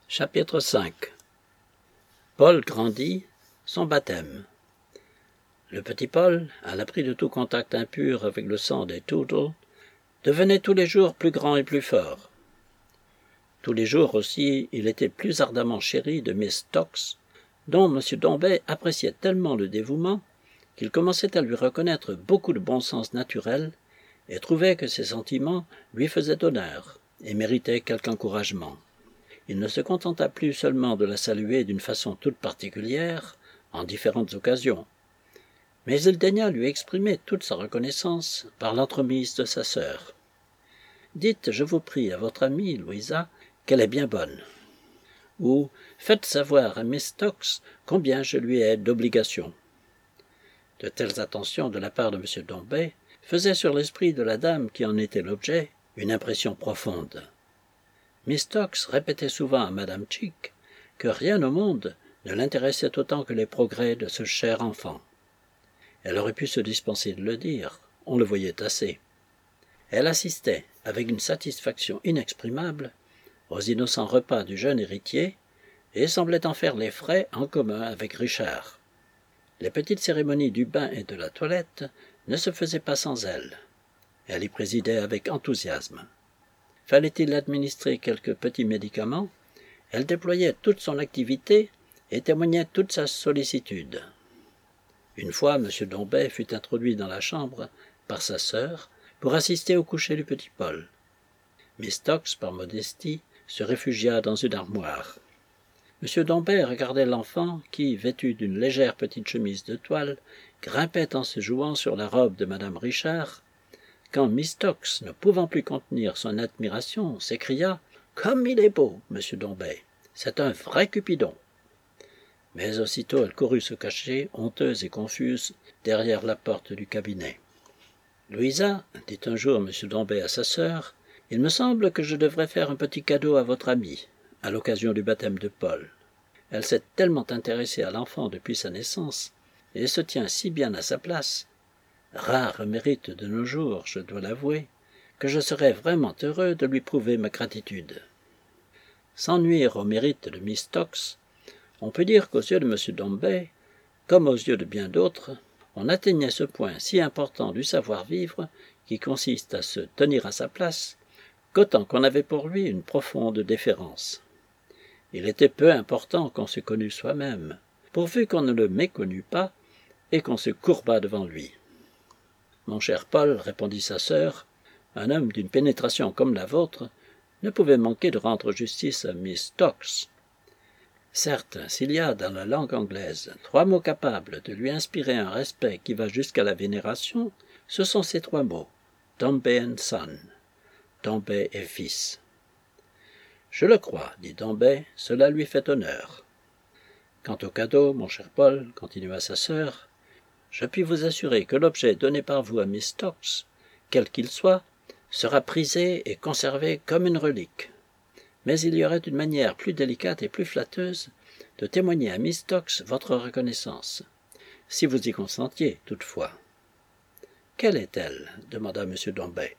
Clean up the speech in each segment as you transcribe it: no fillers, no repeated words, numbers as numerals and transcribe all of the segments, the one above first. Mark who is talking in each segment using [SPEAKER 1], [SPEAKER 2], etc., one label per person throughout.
[SPEAKER 1] Chapitre 5. Paul grandit, son baptême. Le petit Paul, à l'abri de tout contact impur avec le sang des Tootle, devenait tous les jours plus grand et plus fort. Tous les jours aussi, il était plus ardemment chéri de Miss Tox, dont M. Dombey appréciait tellement le dévouement qu'il commençait à lui reconnaître beaucoup de bon sens naturel et trouvait que ses sentiments lui faisaient honneur et méritaient quelque encouragement. Il ne se contenta plus seulement de la saluer d'une façon toute particulière, en différentes occasions, mais il daigna lui exprimer toute sa reconnaissance par l'entremise de sa sœur. « Dites, je vous prie, à votre amie, Louisa, qu'elle est bien bonne. » Ou « Faites savoir à Miss Tox combien je lui ai d'obligations. » De telles attentions de la part de M. Dombey faisaient sur l'esprit de la dame qui en était l'objet une impression profonde. Miss Tox répétait souvent à Madame Chick que rien au monde ne l'intéressait autant que les progrès de ce cher enfant. Elle aurait pu se dispenser de le dire, on le voyait assez. Elle assistait, avec une satisfaction inexprimable, aux innocents repas du jeune héritier et semblait en faire les frais en commun avec Richard. Les petites cérémonies du bain et de la toilette ne se faisaient pas sans elle. Elle y présidait avec enthousiasme. Fallait-il administrer quelques petits médicaments, elle déployait toute son activité et témoignait toute sa sollicitude. Une fois, M. Dombey fut introduit dans la chambre par sa sœur pour assister au coucher du petit Paul. Miss Tox, par modestie, se réfugia dans une armoire. M. Dombey regardait l'enfant qui, vêtu d'une légère petite chemise de toile, grimpait en se jouant sur la robe de Madame Richard, quand Miss Tox, ne pouvant plus contenir son admiration, s'écria « Comme il est beau, M. Dombey! C'est un vrai Cupidon !» Mais aussitôt elle courut se cacher, honteuse et confuse, derrière la porte du cabinet. « Louisa, dit un jour M. Dombey à sa sœur, il me semble que je devrais faire un petit cadeau à votre amie, à l'occasion du baptême de Paul. Elle s'est tellement intéressée à l'enfant depuis sa naissance, et se tient si bien à sa place, rare mérite de nos jours, je dois l'avouer, que je serais vraiment heureux de lui prouver ma gratitude. » Sans nuire au mérite de Miss Tox, on peut dire qu'aux yeux de M. Dombey, comme aux yeux de bien d'autres, on atteignait ce point si important du savoir-vivre qui consiste à se tenir à sa place, qu'autant qu'on avait pour lui une profonde déférence. Il était peu important qu'on se connût soi-même, pourvu qu'on ne le méconnût pas et qu'on se courbât devant lui. « Mon cher Paul, répondit sa sœur, un homme d'une pénétration comme la vôtre ne pouvait manquer de rendre justice à Miss Tox. Certes, s'il y a dans la langue anglaise 3 mots capables de lui inspirer un respect qui va jusqu'à la vénération, ce sont ces 3 mots, Dombey and Son, Dombey et fils. Je le crois, dit Dombey, cela lui fait honneur. Quant au cadeau, mon cher Paul, continua sa sœur, je puis vous assurer que l'objet donné par vous à Miss Tox, quel qu'il soit, sera prisé et conservé comme une relique. Mais il y aurait une manière plus délicate et plus flatteuse de témoigner à Miss Tox votre reconnaissance, si vous y consentiez, toutefois. « Quelle est-elle » demanda M. Dombey.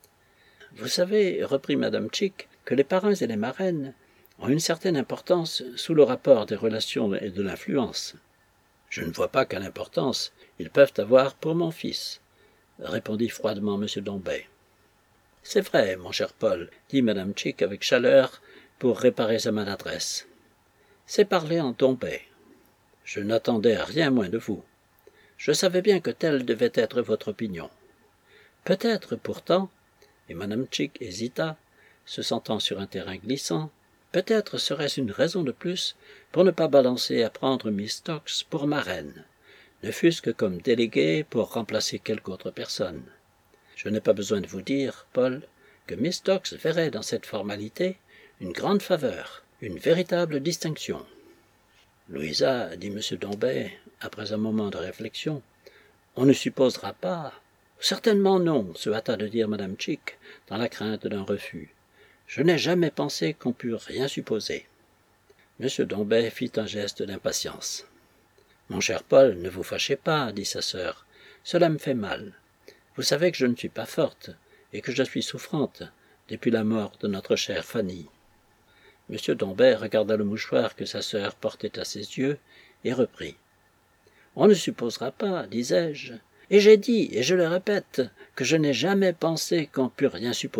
[SPEAKER 1] « Vous savez, reprit Madame Chick, que les parrains et les marraines ont une certaine importance sous le rapport des relations et de l'influence. Je ne vois pas quelle importance ils peuvent avoir pour mon fils, répondit froidement M. Dombey. C'est vrai, mon cher Paul, dit Madame Chick avec chaleur pour réparer sa maladresse. C'est parler en Dombey. Je n'attendais rien moins de vous. Je savais bien que telle devait être votre opinion. Peut-être pourtant, et Madame Chick hésita, se sentant sur un terrain glissant, peut-être serait-ce une raison de plus pour ne pas balancer à prendre Miss Tox pour marraine, ne fût-ce que comme déléguée pour remplacer quelque autre personne. Je n'ai pas besoin de vous dire, Paul, que Miss Tox verrait dans cette formalité une grande faveur, une véritable distinction. « Louisa, dit M. Dombey, après un moment de réflexion, on ne supposera pas. »« Certainement non, se hâta de dire Madame Chick, dans la crainte d'un refus. Je n'ai jamais pensé qu'on pût rien supposer. » M. Dombey fit un geste d'impatience. « Mon cher Paul, ne vous fâchez pas, dit sa sœur. Cela me fait mal. Vous savez que je ne suis pas forte, et que je suis souffrante, depuis la mort de notre chère Fanny. M. Dombet regarda le mouchoir que sa sœur portait à ses yeux et reprit. « On ne supposera pas, disais-je, et j'ai dit, et je le répète, que je n'ai jamais pensé qu'on pût rien supposer. »«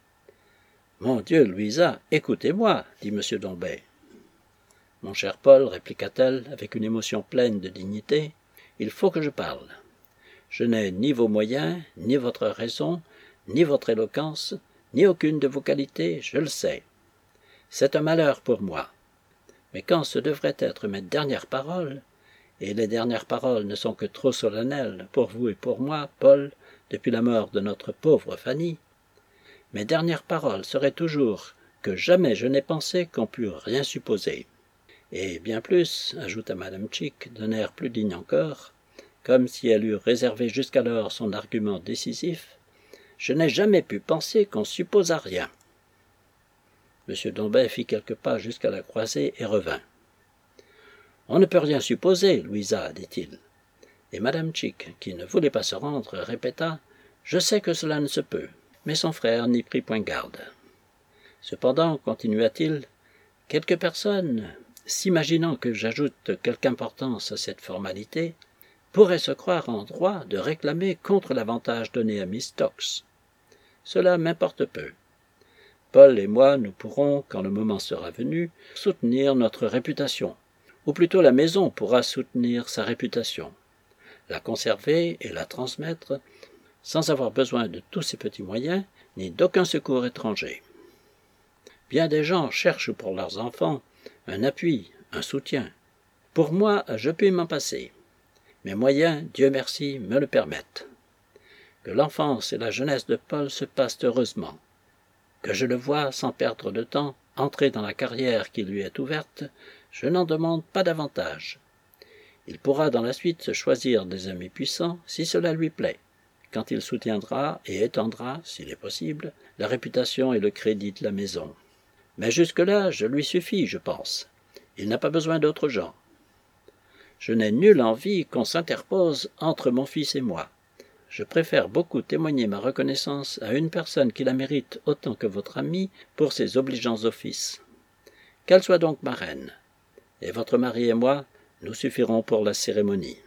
[SPEAKER 1] Mon Dieu, Louisa, écoutez-moi, dit M. Dombet. »« Mon cher Paul, répliqua-t-elle avec une émotion pleine de dignité, il faut que je parle. Je n'ai ni vos moyens, ni votre raison, ni votre éloquence, ni aucune de vos qualités, je le sais. C'est un malheur pour moi. Mais quand ce devraient être mes dernières paroles, et les dernières paroles ne sont que trop solennelles pour vous et pour moi, Paul, depuis la mort de notre pauvre Fanny, mes dernières paroles seraient toujours que jamais je n'ai pensé qu'on pût rien supposer. Et bien plus, ajouta Madame Chick d'un air plus digne encore, comme si elle eût réservé jusqu'alors son argument décisif, je n'ai jamais pu penser qu'on supposât rien. M. Dombet fit quelques pas jusqu'à la croisée et revint. « On ne peut rien supposer, Louisa, dit-il. » Et Madame Chick, qui ne voulait pas se rendre, répéta « Je sais que cela ne se peut. » Mais son frère n'y prit point garde. Cependant, continua-t-il, quelques personnes, s'imaginant que j'ajoute quelque importance à cette formalité, pourraient se croire en droit de réclamer contre l'avantage donné à Miss Tox. Cela m'importe peu. Paul et moi, nous pourrons, quand le moment sera venu, soutenir notre réputation, ou plutôt la maison pourra soutenir sa réputation, la conserver et la transmettre, sans avoir besoin de tous ces petits moyens, ni d'aucun secours étranger. Bien des gens cherchent pour leurs enfants un appui, un soutien. Pour moi, je puis m'en passer. Mes moyens, Dieu merci, me le permettent. Que l'enfance et la jeunesse de Paul se passent heureusement. Que je le vois, sans perdre de temps, entrer dans la carrière qui lui est ouverte, je n'en demande pas davantage. Il pourra dans la suite se choisir des amis puissants, si cela lui plaît, quand il soutiendra et étendra, s'il est possible, la réputation et le crédit de la maison. Mais jusque-là, je lui suffis, je pense. Il n'a pas besoin d'autres gens. Je n'ai nulle envie qu'on s'interpose entre mon fils et moi. Je préfère beaucoup témoigner ma reconnaissance à une personne qui la mérite autant que votre ami pour ses obligeants offices. Qu'elle soit donc ma reine. Et votre mari et moi, nous suffirons pour la cérémonie.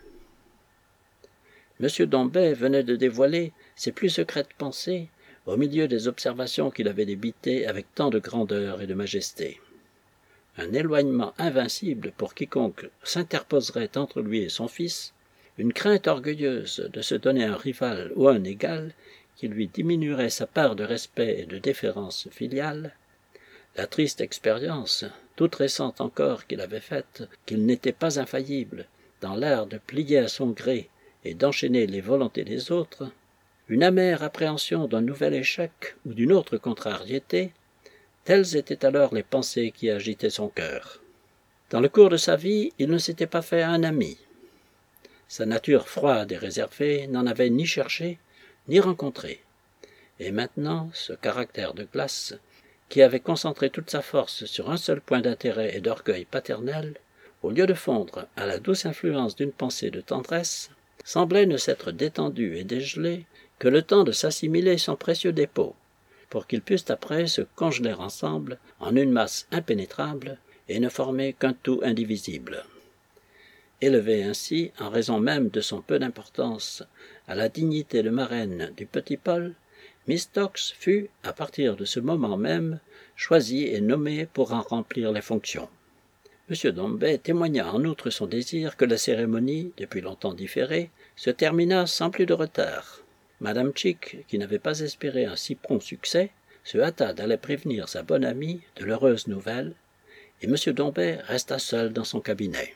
[SPEAKER 1] M. Dombet venait de dévoiler ses plus secrètes pensées au milieu des observations qu'il avait débitées avec tant de grandeur et de majesté. Un éloignement invincible pour quiconque s'interposerait entre lui et son fils, une crainte orgueilleuse de se donner un rival ou un égal qui lui diminuerait sa part de respect et de déférence filiale, la triste expérience, toute récente encore qu'il avait faite, qu'il n'était pas infaillible dans l'art de plier à son gré et d'enchaîner les volontés des autres, une amère appréhension d'un nouvel échec ou d'une autre contrariété, telles étaient alors les pensées qui agitaient son cœur. Dans le cours de sa vie, il ne s'était pas fait un ami. Sa nature froide et réservée n'en avait ni cherché, ni rencontré. Et maintenant, ce caractère de glace, qui avait concentré toute sa force sur un seul point d'intérêt et d'orgueil paternel, au lieu de fondre à la douce influence d'une pensée de tendresse, semblait ne s'être détendu et dégelé que le temps de s'assimiler son précieux dépôt, pour qu'ils pussent après se congeler ensemble en une masse impénétrable et ne former qu'un tout indivisible. Élevée ainsi, en raison même de son peu d'importance, à la dignité de marraine du petit Paul, Miss Tox fut, à partir de ce moment même, choisie et nommée pour en remplir les fonctions. M. Dombet témoigna en outre son désir que la cérémonie, depuis longtemps différée, se terminât sans plus de retard. Madame Chick, qui n'avait pas espéré un si prompt succès, se hâta d'aller prévenir sa bonne amie de l'heureuse nouvelle, et M. Dombet resta seul dans son cabinet.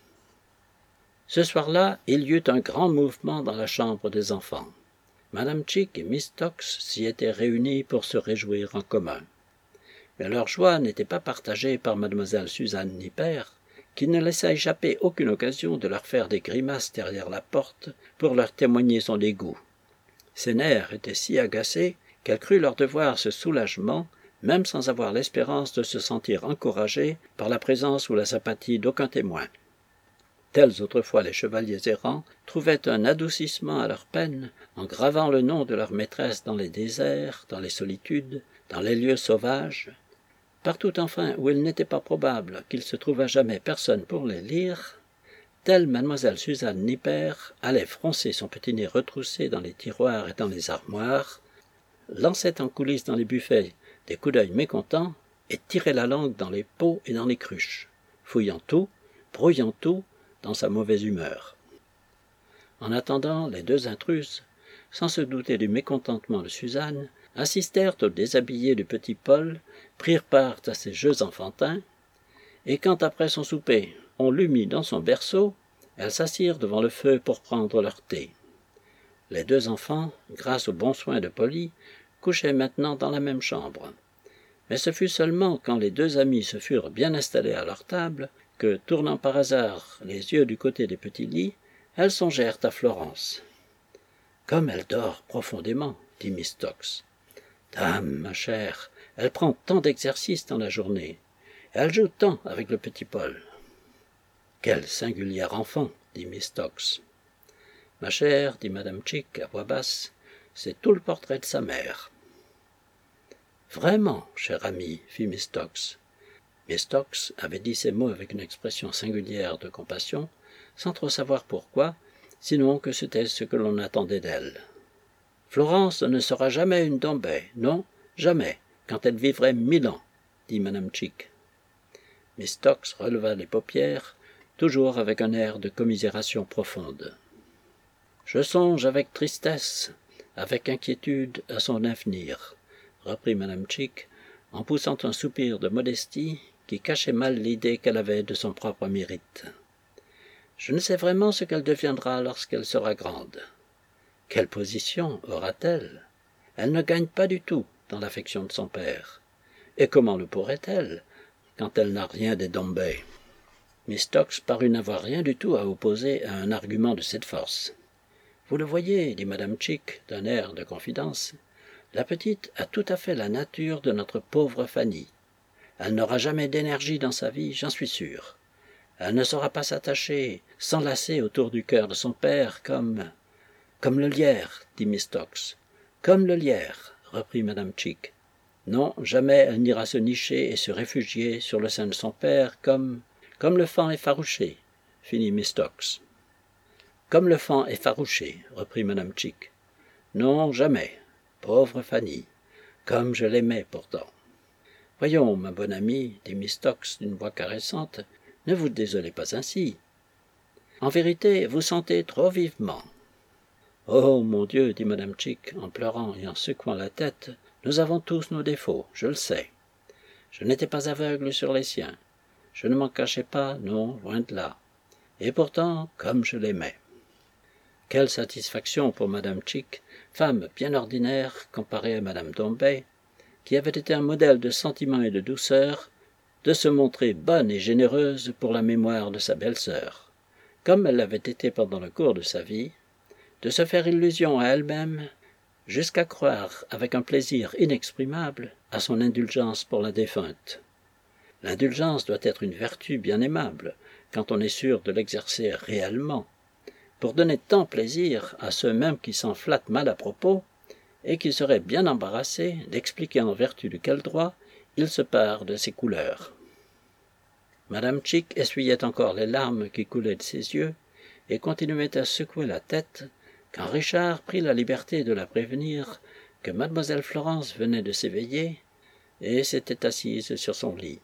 [SPEAKER 1] Ce soir-là, il y eut un grand mouvement dans la chambre des enfants. Madame Chick et Miss Tox s'y étaient réunies pour se réjouir en commun. Mais leur joie n'était pas partagée par mademoiselle Suzanne Nipper, qui ne laissa échapper aucune occasion de leur faire des grimaces derrière la porte pour leur témoigner son dégoût. Ses nerfs étaient si agacés qu'elle crut leur devoir ce soulagement, même sans avoir l'espérance de se sentir encouragée par la présence ou la sympathie d'aucun témoin. Tels autrefois les chevaliers errants trouvaient un adoucissement à leur peine en gravant le nom de leur maîtresse dans les déserts, dans les solitudes, dans les lieux sauvages. Partout enfin où il n'était pas probable qu'il se trouvât jamais personne pour les lire, telle mademoiselle Suzanne Nipper allait froncer son petit nez retroussé dans les tiroirs et dans les armoires, lançait en coulisses dans les buffets des coups d'œil mécontents et tirait la langue dans les pots et dans les cruches, fouillant tout, brouillant tout dans sa mauvaise humeur. En attendant, les deux intruses, sans se douter du mécontentement de Suzanne, assistèrent au déshabillé du petit Paul, prirent part à ses jeux enfantins, et quand après son souper on l'eut mis dans son berceau, elles s'assirent devant le feu pour prendre leur thé. Les deux enfants, grâce aux bons soins de Polly, couchaient maintenant dans la même chambre. Mais ce fut seulement quand les deux amis se furent bien installés à leur table que, tournant par hasard les yeux du côté des petits lits, elles songèrent à Florence. « Comme elle dort profondément, » dit Miss Stokes. « Dame, ma chère, elle prend tant d'exercice dans la journée. Elle joue tant avec le petit Paul. »« Quel singulier enfant, » dit Miss Stokes. « Ma chère, dit Madame Chick à voix basse, c'est tout le portrait de sa mère. »« Vraiment, cher ami, fit Miss Stokes. » Miss Stokes avait dit ces mots avec une expression singulière de compassion, sans trop savoir pourquoi, sinon que c'était ce que l'on attendait d'elle. « Florence ne sera jamais une Dombey, non, jamais, quand elle vivrait 1000 ans, dit Madame Chick. Miss Stokes releva les paupières, toujours avec un air de commisération profonde. « Je songe avec tristesse, avec inquiétude à son avenir, » reprit Madame Chick, en poussant un soupir de modestie qui cachait mal l'idée qu'elle avait de son propre mérite. « Je ne sais vraiment ce qu'elle deviendra lorsqu'elle sera grande. Quelle position aura-t-elle? Elle ne gagne pas du tout dans l'affection de son père. Et comment le pourrait-elle, quand elle n'a rien des Dombey ?» Miss Stokes parut n'avoir rien du tout à opposer à un argument de cette force. « Vous le voyez, dit Madame Chick d'un air de confidence, la petite a tout à fait la nature de notre pauvre Fanny. Elle n'aura jamais d'énergie dans sa vie, j'en suis sûr. Elle ne saura pas s'attacher, s'enlacer autour du cœur de son père comme le lierre, dit Miss Stokes. Comme le lierre, reprit Madame Chick. Non, jamais elle n'ira se nicher et se réfugier sur le sein de son père comme le faon effarouché, finit Miss Stokes. Comme le faon effarouché, reprit Madame Chick. Non, jamais. Pauvre Fanny. Comme je l'aimais pourtant. Voyons, ma bonne amie, dit Miss Stokes d'une voix caressante, ne vous désolez pas ainsi. En vérité, vous sentez trop vivement. Oh, mon Dieu, dit Madame Chick, en pleurant et en secouant la tête, nous avons tous nos défauts, je le sais. Je n'étais pas aveugle sur les siens. Je ne m'en cachais pas, non, loin de là. Et pourtant, comme je l'aimais. Quelle satisfaction pour Madame Chick, femme bien ordinaire comparée à Madame Dombey, qui avait été un modèle de sentiment et de douceur, de se montrer bonne et généreuse pour la mémoire de sa belle-sœur, comme elle l'avait été pendant le cours de sa vie, de se faire illusion à elle-même, jusqu'à croire avec un plaisir inexprimable à son indulgence pour la défunte. L'indulgence doit être une vertu bien aimable, quand on est sûr de l'exercer réellement, pour donner tant plaisir à ceux mêmes qui s'en flattent mal à propos, et qui seraient bien embarrassés d'expliquer en vertu de quel droit il se pare de ses couleurs. Madame Chick essuyait encore les larmes qui coulaient de ses yeux, et continuait à secouer la tête, quand Richard prit la liberté de la prévenir que mademoiselle Florence venait de s'éveiller, et s'était assise sur son lit.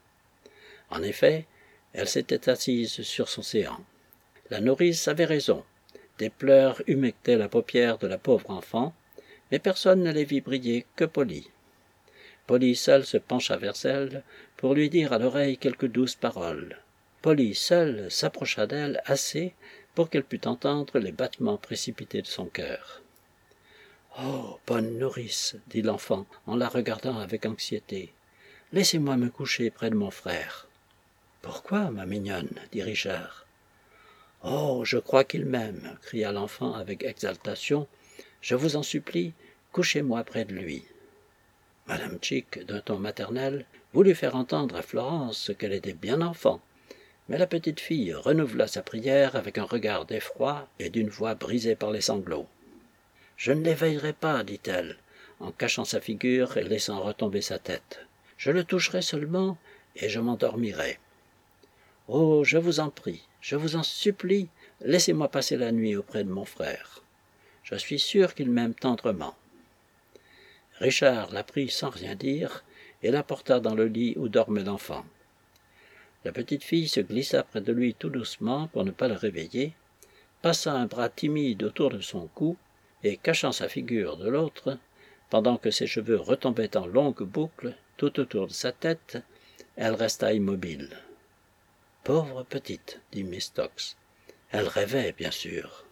[SPEAKER 1] En effet, elle s'était assise sur son séant. La nourrice avait raison. Des pleurs humectaient la paupière de la pauvre enfant, mais personne ne les vit briller que Polly. Polly seule se pencha vers elle pour lui dire à l'oreille quelques douces paroles. Polly seule s'approcha d'elle assez pour qu'elle pût entendre les battements précipités de son cœur. « Oh, bonne nourrice, dit l'enfant en la regardant avec anxiété, laissez-moi me coucher près de mon frère. »« Pourquoi, ma mignonne ?» dit Richard. « Oh, je crois qu'il m'aime, cria l'enfant avec exaltation. Je vous en supplie, couchez-moi près de lui. » Madame Chick, d'un ton maternel, voulut faire entendre à Florence qu'elle était bien enfant, mais la petite fille renouvela sa prière avec un regard d'effroi et d'une voix brisée par les sanglots. « Je ne l'éveillerai pas, dit-elle, en cachant sa figure et laissant retomber sa tête. Je le toucherai seulement, et je m'endormirai. Oh, je vous en prie, je vous en supplie, laissez-moi passer la nuit auprès de mon frère. Je suis sûr qu'il m'aime tendrement. » Richard la prit sans rien dire, et la porta dans le lit où dormait l'enfant. La petite fille se glissa près de lui tout doucement pour ne pas le réveiller, passa un bras timide autour de son cou, et cachant sa figure de l'autre, pendant que ses cheveux retombaient en longues boucles tout autour de sa tête, elle resta immobile. « Pauvre petite, » dit Miss Tox. Elle rêvait, bien sûr.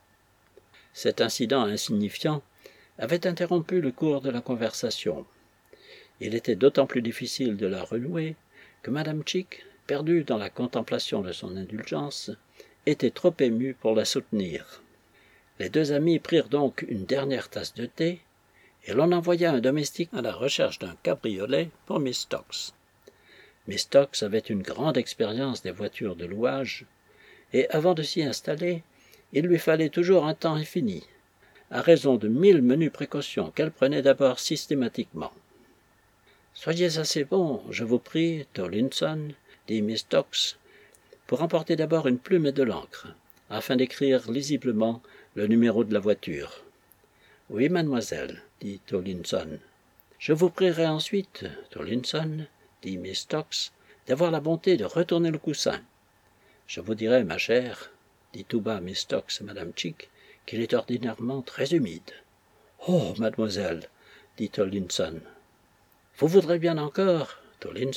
[SPEAKER 1] Cet incident insignifiant avait interrompu le cours de la conversation. Il était d'autant plus difficile de la renouer que Madame Chick, perdue dans la contemplation de son indulgence, était trop émue pour la soutenir. Les deux amis prirent donc une dernière tasse de thé, et l'on envoya un domestique à la recherche d'un cabriolet pour Miss Tox. Miss Tox avait une grande expérience des voitures de louage, et avant de s'y installer, il lui fallait toujours un temps infini, à raison de 1000 menues précautions qu'elle prenait d'abord systématiquement. « Soyez assez bon, je vous prie, Tollinson, » dit Miss Tox, « pour emporter d'abord une plume et de l'encre, afin d'écrire lisiblement le numéro de la voiture. »« Oui, mademoiselle, » dit Tollinson. « Je vous prierai ensuite, Tollinson, » dit Miss Tox, « d'avoir la bonté de retourner le coussin. Je vous dirai, ma chère, » dit tout bas Miss Tox à Madame Chick, « qu'il est ordinairement très humide. »« Oh, mademoiselle, » dit Tollinson. « Vous voudrez bien encore, Tollinson, »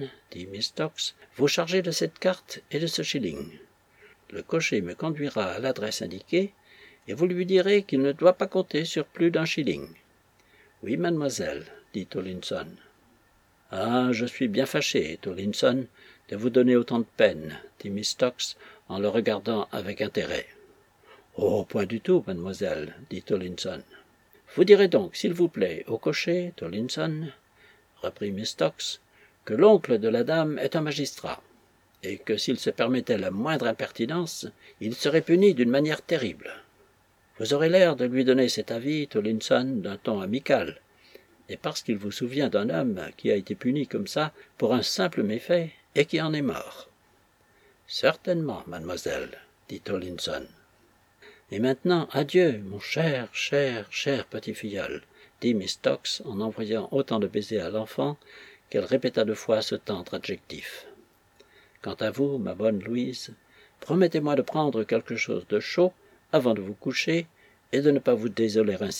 [SPEAKER 1] dit Miss Tox, « vous charger de cette carte et de ce shilling. Le cocher me conduira à l'adresse indiquée, et vous lui direz qu'il ne doit pas compter sur plus d'un shilling. »« Oui, mademoiselle, » dit Tollinson. « Ah, je suis bien fâché, Tollinson, de vous donner autant de peine, » dit Miss Tox, en le regardant avec intérêt. « Oh, point du tout, mademoiselle, » dit Tollinson. « Vous direz donc, s'il vous plaît, au cocher, Tollinson, » reprit Miss Tox, « que l'oncle de la dame est un magistrat, et que s'il se permettait la moindre impertinence, il serait puni d'une manière terrible. Vous aurez l'air de lui donner cet avis, Tollinson, d'un ton amical, et parce qu'il vous souvient d'un homme qui a été puni comme ça pour un simple méfait et qui en est mort. »« Certainement, mademoiselle, » dit Tollinson. « Et maintenant, adieu, mon cher petit filleul, » dit Miss Tox en envoyant autant de baisers à l'enfant qu'elle répéta 2 fois ce tendre adjectif. « Quant à vous, ma bonne Louise, promettez-moi de prendre quelque chose de chaud avant de vous coucher et de ne pas vous désoler ainsi. »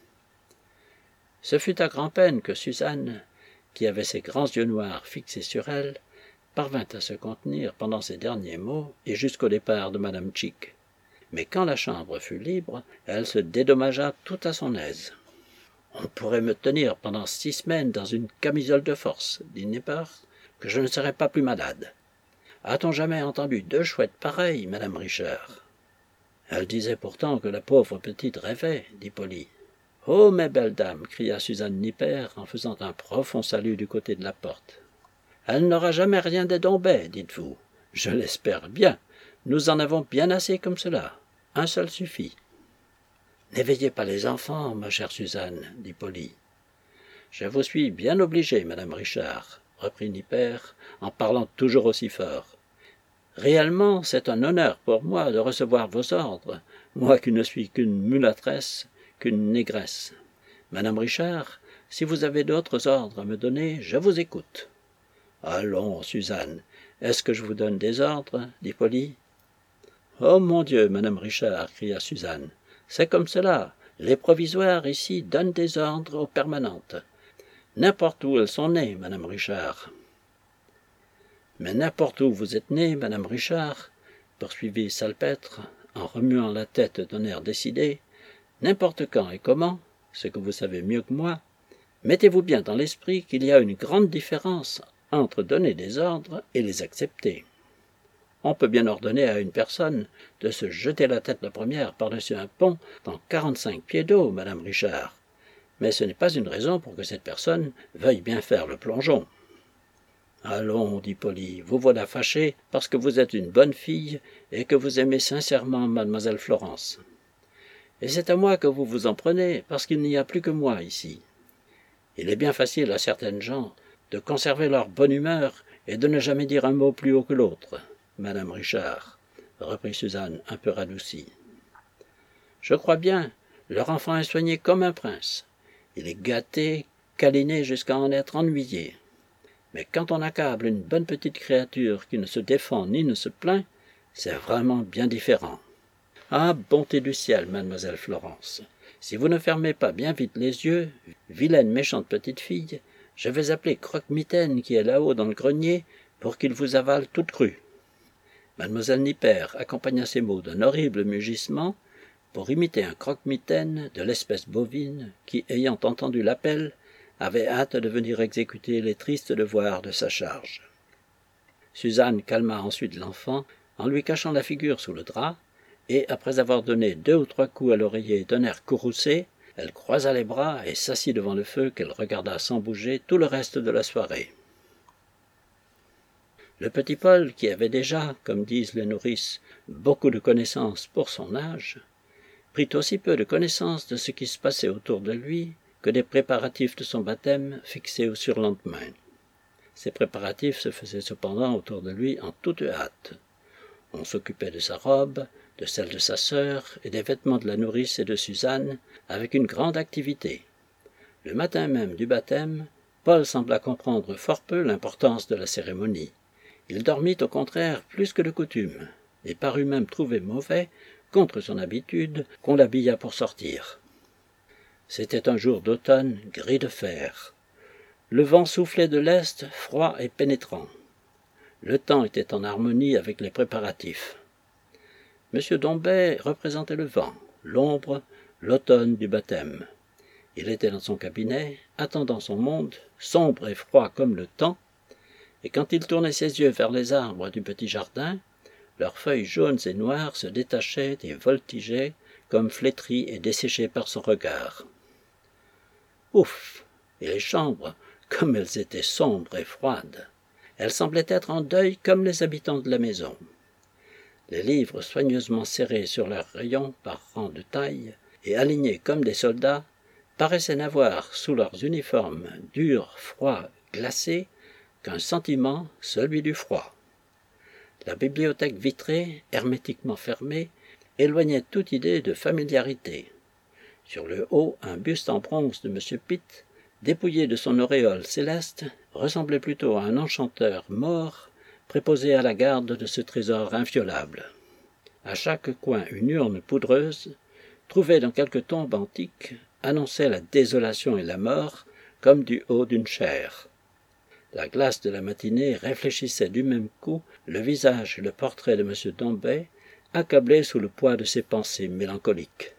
[SPEAKER 1] Ce fut à grand-peine que Suzanne, qui avait ses grands yeux noirs fixés sur elle, parvint à se contenir pendant ces derniers mots et jusqu'au départ de Madame Chick. Mais quand la chambre fut libre, elle se dédommagea tout à son aise. « On pourrait me tenir pendant 6 semaines dans une camisole de force, dit Nipper, que je ne serais pas plus malade. A-t-on jamais entendu 2 chouettes pareilles, Madame Richard ?» « Elle disait pourtant que la pauvre petite rêvait, dit Polly. »« Oh, mes belles dames !» cria Suzanne Nipper en faisant un profond salut du côté de la porte. « Elle n'aura jamais rien des Dombey, dites-vous. Je l'espère bien. Nous en avons bien assez comme cela. Un seul suffit. »« N'éveillez pas les enfants, ma chère Suzanne, dit Polly. »« Je vous suis bien obligé, Madame Richard, reprit Nipper, en parlant toujours aussi fort. Réellement, c'est un honneur pour moi de recevoir vos ordres, moi qui ne suis qu'une mulâtresse, qu'une négresse. Madame Richard, si vous avez d'autres ordres à me donner, je vous écoute. »« Allons, Suzanne, est-ce que je vous donne des ordres ?» dit Polly. « Oh mon Dieu, Madame Richard, cria Suzanne, c'est comme cela. Les provisoires ici donnent des ordres aux permanentes. N'importe où elles sont nées, Madame Richard. »« Mais n'importe où vous êtes née, Madame Richard, poursuivit Salpêtre, en remuant la tête d'un air décidé, n'importe quand et comment, ce que vous savez mieux que moi, mettez-vous bien dans l'esprit qu'il y a une grande différence entre donner des ordres et les accepter. On peut bien ordonner à une personne de se jeter la tête la première par-dessus un pont dans 45 pieds d'eau, Madame Richard, mais ce n'est pas une raison pour que cette personne veuille bien faire le plongeon. »« Allons, dit Polly, vous voilà fâchée parce que vous êtes une bonne fille et que vous aimez sincèrement mademoiselle Florence. Et c'est à moi que vous vous en prenez parce qu'il n'y a plus que moi ici. Il est bien facile à certaines gens de conserver leur bonne humeur et de ne jamais dire un mot plus haut que l'autre, madame Richard, reprit Suzanne un peu radoucie. Je crois bien, leur enfant est soigné comme un prince. Il est gâté, câliné jusqu'à en être ennuyé. Mais quand on accable une bonne petite créature qui ne se défend ni ne se plaint, c'est vraiment bien différent. Ah, bonté du ciel, mademoiselle Florence, si vous ne fermez pas bien vite les yeux, vilaine méchante petite fille, je vais appeler Croque-Mitaine qui est là-haut dans le grenier pour qu'il vous avale toute crue. Mademoiselle Nipper accompagna ces mots d'un horrible mugissement pour imiter un croque-mitaine de l'espèce bovine qui, ayant entendu l'appel, avait hâte de venir exécuter les tristes devoirs de sa charge. Suzanne calma ensuite l'enfant en lui cachant la figure sous le drap, et après avoir donné 2 ou 3 coups à l'oreiller d'un air courroucé, elle croisa les bras et s'assit devant le feu qu'elle regarda sans bouger tout le reste de la soirée. Le petit Paul, qui avait déjà, comme disent les nourrices, beaucoup de connaissances pour son âge, prit aussi peu de connaissance de ce qui se passait autour de lui que des préparatifs de son baptême fixés au surlendemain. Ces préparatifs se faisaient cependant autour de lui en toute hâte. On s'occupait de sa robe, de celle de sa sœur et des vêtements de la nourrice et de Suzanne avec une grande activité. Le matin même du baptême, Paul sembla comprendre fort peu l'importance de la cérémonie. Il dormit au contraire plus que de coutume, et parut même trouver mauvais, contre son habitude, qu'on l'habillât pour sortir. C'était un jour d'automne gris de fer. Le vent soufflait de l'est, froid et pénétrant. Le temps était en harmonie avec les préparatifs. M. Dombet représentait le vent, l'ombre, l'automne du baptême. Il était dans son cabinet, attendant son monde, sombre et froid comme le temps, et quand il tournait ses yeux vers les arbres du petit jardin, leurs feuilles jaunes et noires se détachaient et voltigeaient comme flétries et desséchées par son regard. Ouf! Et les chambres, comme elles étaient sombres et froides! Elles semblaient être en deuil comme les habitants de la maison. Les livres soigneusement serrés sur leurs rayons par rang de taille et alignés comme des soldats paraissaient n'avoir sous leurs uniformes durs, froids, glacés, qu'un sentiment, celui du froid. La bibliothèque vitrée, hermétiquement fermée, éloignait toute idée de familiarité. Sur le haut, un buste en bronze de M. Pitt, dépouillé de son auréole céleste, ressemblait plutôt à un enchanteur mort, préposé à la garde de ce trésor inviolable. À chaque coin, une urne poudreuse, trouvée dans quelque tombe antique, annonçait la désolation et la mort, comme du haut d'une chaire. La glace de la matinée réfléchissait du même coup le visage et le portrait de M. Dombet, accablé sous le poids de ses pensées mélancoliques.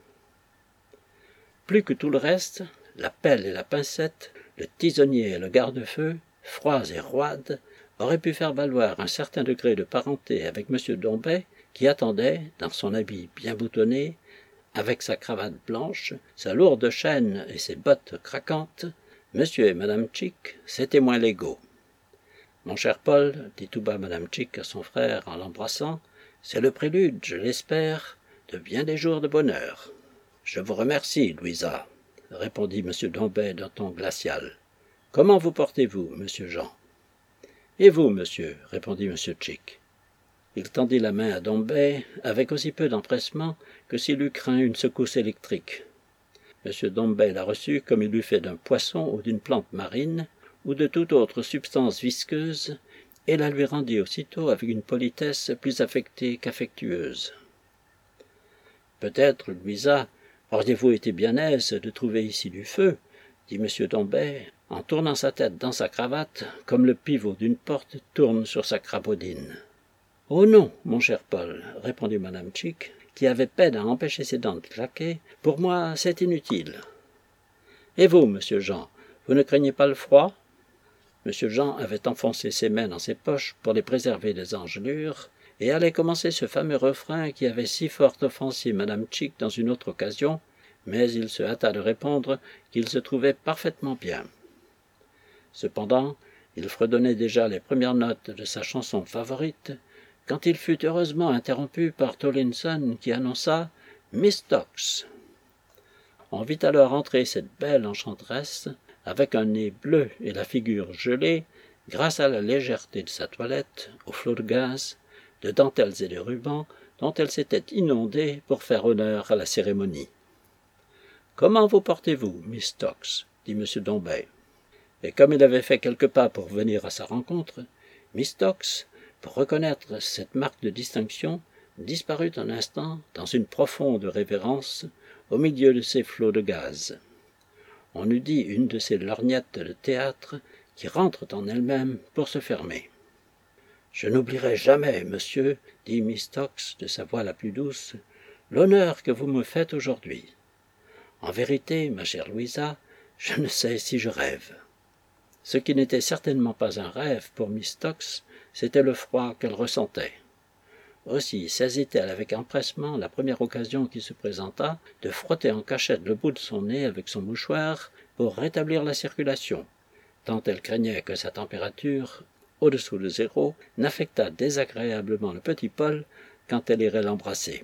[SPEAKER 1] Plus que tout le reste, la pelle et la pincette, le tisonnier et le garde-feu, froids et roides, auraient pu faire valoir un certain degré de parenté avec M. Dombet, qui attendait, dans son habit bien boutonné, avec sa cravate blanche, sa lourde chaîne et ses bottes craquantes, M. et Mme Chick, ses témoins légaux. « Mon cher Paul, dit tout bas Mme Chick à son frère en l'embrassant, c'est le prélude, je l'espère, de bien des jours de bonheur. »« Je vous remercie, Louisa, » répondit M. Dombet d'un ton glacial. « Comment vous portez-vous, monsieur Jean ?»« Et vous, monsieur ?» répondit M. Chick. Il tendit la main à Dombet avec aussi peu d'empressement que s'il eût craint une secousse électrique. M. Dombet la reçut comme il eût fait d'un poisson ou d'une plante marine, ou de toute autre substance visqueuse, et la lui rendit aussitôt avec une politesse plus affectée qu'affectueuse. « Peut-être, Louisa, auriez-vous été bien aise de trouver ici du feu, dit M. Dombet, en tournant sa tête dans sa cravate, comme le pivot d'une porte tourne sur sa crapaudine. « Oh non, mon cher Paul, répondit Mme Chick, qui avait peine à empêcher ses dents de claquer, pour moi c'est inutile. Et vous, monsieur Jean, vous ne craignez pas le froid ?» Monsieur Jean avait enfoncé ses mains dans ses poches pour les préserver des engelures, et allait commencer ce fameux refrain qui avait si fort offensé Mme Chick dans une autre occasion, mais il se hâta de répondre qu'il se trouvait parfaitement bien. Cependant, il fredonnait déjà les premières notes de sa chanson favorite, quand il fut heureusement interrompu par Tollinson qui annonça « Miss Tox ». On vit alors entrer cette belle enchanteresse, avec un nez bleu et la figure gelée, grâce à la légèreté de sa toilette, aux flots de gaz, de dentelles et de rubans dont elle s'était inondée pour faire honneur à la cérémonie. « Comment vous portez-vous, Miss Tox ?» dit M. Dombey. Et comme il avait fait quelques pas pour venir à sa rencontre, Miss Tox, pour reconnaître cette marque de distinction, disparut un instant dans une profonde révérence au milieu de ces flots de gaz. On eût dit une de ces lorgnettes de théâtre qui rentrent en elles-mêmes pour se fermer. « Je n'oublierai jamais, monsieur, dit Miss Tox de sa voix la plus douce, l'honneur que vous me faites aujourd'hui. En vérité, ma chère Louisa, je ne sais si je rêve. » Ce qui n'était certainement pas un rêve pour Miss Tox, c'était le froid qu'elle ressentait. Aussi saisit-elle avec empressement la première occasion qui se présenta de frotter en cachette le bout de son nez avec son mouchoir pour rétablir la circulation, tant elle craignait que sa température, au-dessous de 0, n'affectât désagréablement le petit Paul quand elle irait l'embrasser.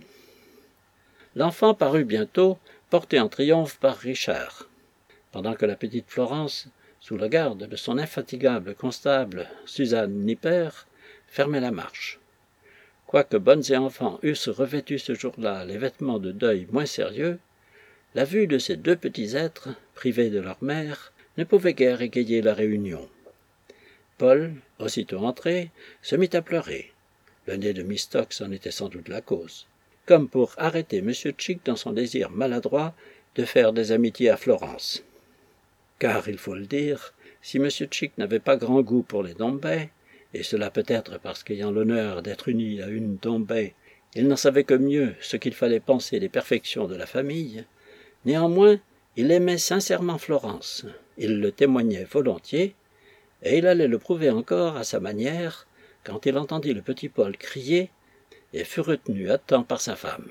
[SPEAKER 1] L'enfant parut bientôt, porté en triomphe par Richard, pendant que la petite Florence, sous la garde de son infatigable constable Suzanne Nipper, fermait la marche. Quoique bonnes et enfants eussent revêtu ce jour-là les vêtements de deuil moins sérieux, la vue de ces deux petits êtres, privés de leur mère, ne pouvait guère égayer la réunion. Paul, aussitôt entré, se mit à pleurer. Le nez de Miss Tox en était sans doute la cause, comme pour arrêter M. Chick dans son désir maladroit de faire des amitiés à Florence. Car, il faut le dire, si M. Chick n'avait pas grand goût pour les Dombey, et cela peut-être parce qu'ayant l'honneur d'être uni à une Dombey, il n'en savait que mieux ce qu'il fallait penser des perfections de la famille, néanmoins, il aimait sincèrement Florence, il le témoignait volontiers, et il allait le prouver encore à sa manière quand il entendit le petit Paul crier et fut retenu à temps par sa femme.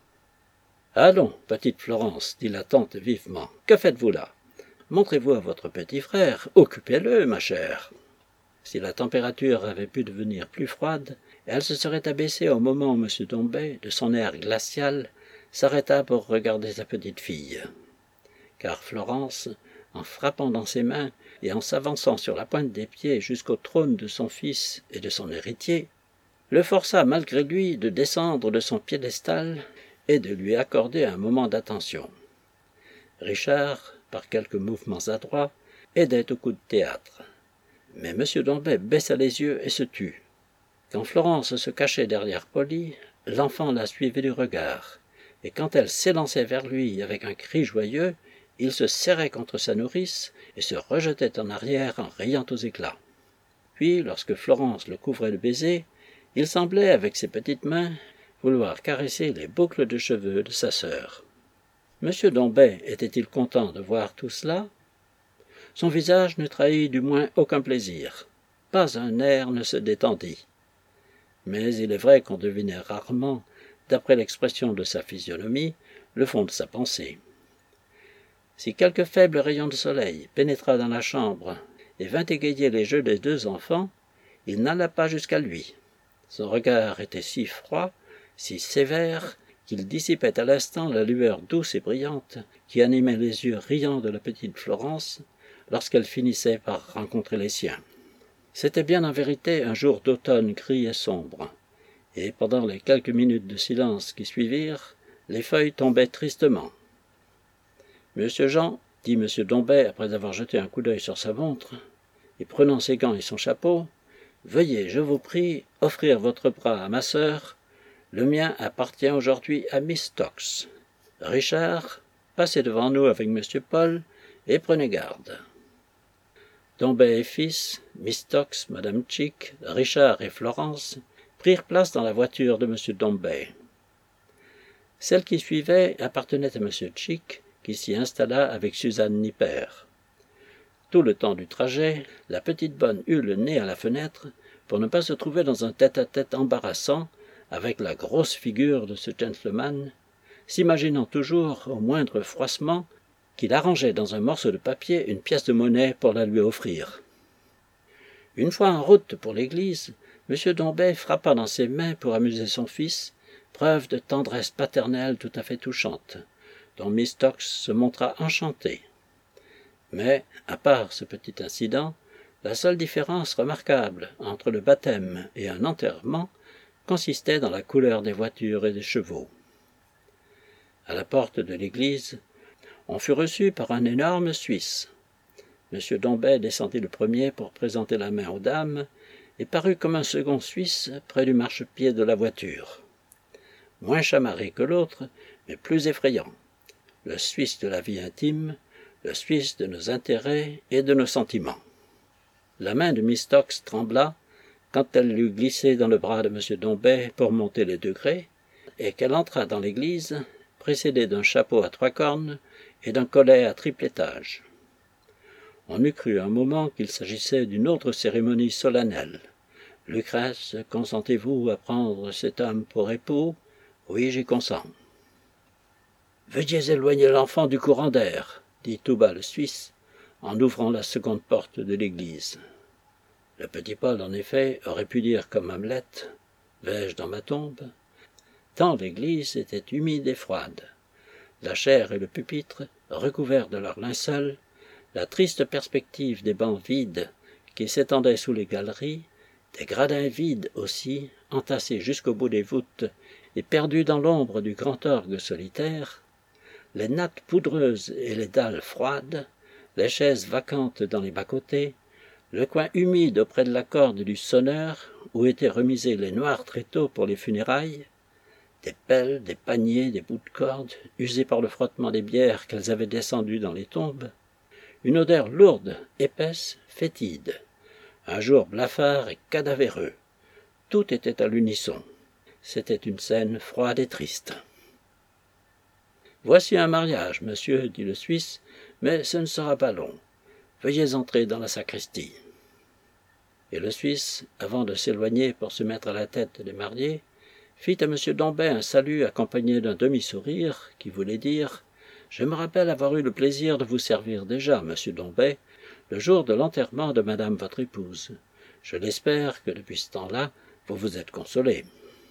[SPEAKER 1] « Allons, petite Florence, dit la tante vivement, que faites-vous là? Montrez-vous à votre petit frère, occupez-le, ma chère. » Si la température avait pu devenir plus froide, elle se serait abaissée au moment où M. Dombey, de son air glacial, s'arrêta pour regarder sa petite fille. Car Florence, en frappant dans ses mains et en s'avançant sur la pointe des pieds jusqu'au trône de son fils et de son héritier, le força malgré lui de descendre de son piédestal et de lui accorder un moment d'attention. Richard, par quelques mouvements adroits, aidait au coup de théâtre. Mais M. Dombey baissa les yeux et se tut. Quand Florence se cachait derrière Polly, l'enfant la suivait du regard, et quand elle s'élançait vers lui avec un cri joyeux, il se serrait contre sa nourrice et se rejetait en arrière en riant aux éclats. Puis, lorsque Florence le couvrait de baisers, il semblait, avec ses petites mains, vouloir caresser les boucles de cheveux de sa sœur. M. Dombey était-il content de voir tout cela? Son visage ne trahit du moins aucun plaisir. Pas un air ne se détendit. Mais il est vrai qu'on devinait rarement, d'après l'expression de sa physionomie, le fond de sa pensée. Si quelque faible rayon de soleil pénétra dans la chambre et vint égayer les jeux des deux enfants, il n'alla pas jusqu'à lui. Son regard était si froid, si sévère, qu'il dissipait à l'instant la lueur douce et brillante qui animait les yeux riants de la petite Florence lorsqu'elle finissait par rencontrer les siens. C'était bien en vérité un jour d'automne gris et sombre, et pendant les quelques minutes de silence qui suivirent, les feuilles tombaient tristement. « Monsieur Jean, dit M. Dombey après avoir jeté un coup d'œil sur sa montre, et prenant ses gants et son chapeau, veuillez, je vous prie, offrir votre bras à ma sœur. Le mien appartient aujourd'hui à Miss Tox. Richard, passez devant nous avec M. Paul et prenez garde. » Dombey et fils, Miss Tox, Madame Chick, Richard et Florence prirent place dans la voiture de M. Dombey. Celle qui suivait appartenait à M. Chick, qui s'y installa avec Suzanne Nipper. Tout le temps du trajet, la petite bonne eut le nez à la fenêtre pour ne pas se trouver dans un tête-à-tête embarrassant avec la grosse figure de ce gentleman, s'imaginant toujours, au moindre froissement, qu'il arrangeait dans un morceau de papier une pièce de monnaie pour la lui offrir. Une fois en route pour l'église, M. Dombey frappa dans ses mains pour amuser son fils, preuve de tendresse paternelle tout à fait touchante, dont Miss Tox se montra enchantée. Mais, à part ce petit incident, la seule différence remarquable entre le baptême et un enterrement consistait dans la couleur des voitures et des chevaux. À la porte de l'église, on fut reçu par un énorme Suisse. M. Dombet descendit le premier pour présenter la main aux dames et parut comme un second Suisse près du marchepied de la voiture. Moins chamarré que l'autre, mais plus effrayant. Le Suisse de la vie intime, le Suisse de nos intérêts et de nos sentiments. La main de Miss Tox trembla quand elle l'eut glissée dans le bras de M. Dombet pour monter les degrés, et qu'elle entra dans l'église, précédée d'un chapeau à 3 cornes et d'un collet à triple étage. On eût cru un moment qu'il s'agissait d'une autre cérémonie solennelle. « Lucrèce, consentez-vous à prendre cet homme pour époux ? » « Oui, j'y consens. »« Veuillez éloigner l'enfant du courant d'air, » dit tout bas le Suisse, en ouvrant la seconde porte de l'église. Le petit Paul, en effet, aurait pu dire comme Hamlet « Vais-je dans ma tombe ?» tant l'église était humide et froide. La chaire et le pupitre, recouverts de leur linceul, la triste perspective des bancs vides qui s'étendaient sous les galeries, des gradins vides aussi, entassés jusqu'au bout des voûtes et perdus dans l'ombre du grand orgue solitaire, les nattes poudreuses et les dalles froides, les chaises vacantes dans les bas-côtés, le coin humide auprès de la corde du sonneur où étaient remisés les noirs tréteaux pour les funérailles, des pelles, des paniers, des bouts de corde, usés par le frottement des bières qu'elles avaient descendues dans les tombes, une odeur lourde, épaisse, fétide, un jour blafard et cadavéreux. Tout était à l'unisson. C'était une scène froide et triste. « Voici un mariage, monsieur, dit le Suisse, mais ce ne sera pas long. Veuillez entrer dans la sacristie. » Et le Suisse, avant de s'éloigner pour se mettre à la tête des mariés, fit à M. Dombet un salut accompagné d'un demi-sourire qui voulait dire « Je me rappelle avoir eu le plaisir de vous servir déjà, M. Dombet, le jour de l'enterrement de madame votre épouse. Je l'espère que depuis ce temps-là, vous vous êtes consolé. »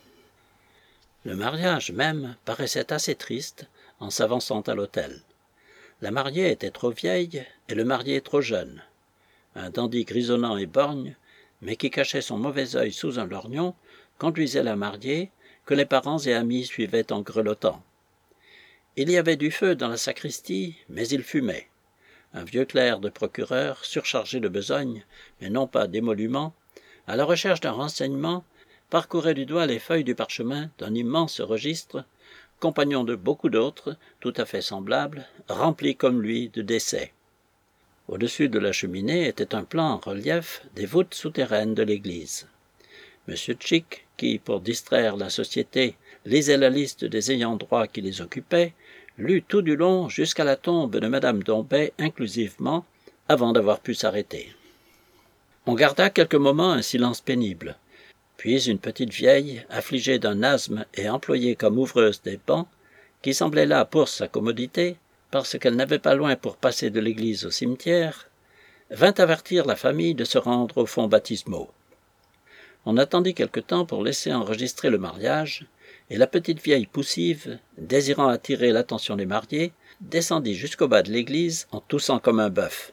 [SPEAKER 1] Le mariage même paraissait assez triste en s'avançant à l'autel. La mariée était trop vieille et le marié trop jeune. Un dandy grisonnant et borgne, mais qui cachait son mauvais œil sous un lorgnon, conduisait la mariée, que les parents et amis suivaient en grelottant. Il y avait du feu dans la sacristie, mais il fumait. Un vieux clerc de procureur, surchargé de besogne, mais non pas d'émoluments, à la recherche d'un renseignement, parcourait du doigt les feuilles du parchemin d'un immense registre, compagnon de beaucoup d'autres, tout à fait semblables, remplis comme lui de décès. Au-dessus de la cheminée était un plan en relief des voûtes souterraines de l'église. M. Chick, qui, pour distraire la société, lisait la liste des ayants droit qui les occupaient, lut tout du long jusqu'à la tombe de Madame Dombet inclusivement, avant d'avoir pu s'arrêter. On garda quelques moments un silence pénible. Puis une petite vieille, affligée d'un asthme et employée comme ouvreuse des bancs, qui semblait là pour sa commodité, parce qu'elle n'avait pas loin pour passer de l'église au cimetière, vint avertir la famille de se rendre aux fonts baptismaux. On attendit quelque temps pour laisser enregistrer le mariage, et la petite vieille poussive, désirant attirer l'attention des mariés, descendit jusqu'au bas de l'église en toussant comme un bœuf.